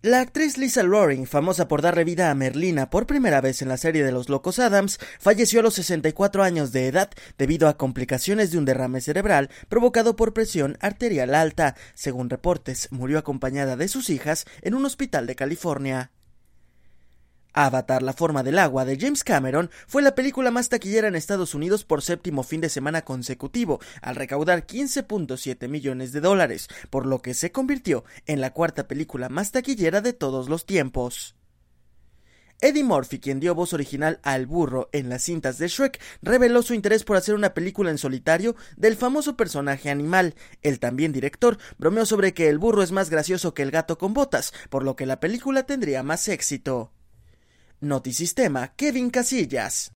La actriz Lisa Loring, famosa por darle vida a Merlina por primera vez en la serie de Los Locos Adams, falleció a los 64 años de edad debido a complicaciones de un derrame cerebral provocado por presión arterial alta. Según reportes, murió acompañada de sus hijas en un hospital de California. Avatar, la forma del agua, de James Cameron, fue la película más taquillera en Estados Unidos por séptimo fin de semana consecutivo, al recaudar $15.7 millones, por lo que se convirtió en la cuarta película más taquillera de todos los tiempos. Eddie Murphy, quien dio voz original al burro en las cintas de Shrek, reveló su interés por hacer una película en solitario del famoso personaje animal. El también director bromeó sobre que el burro es más gracioso que el gato con botas, por lo que la película tendría más éxito. Notisistema, Kevin Casillas.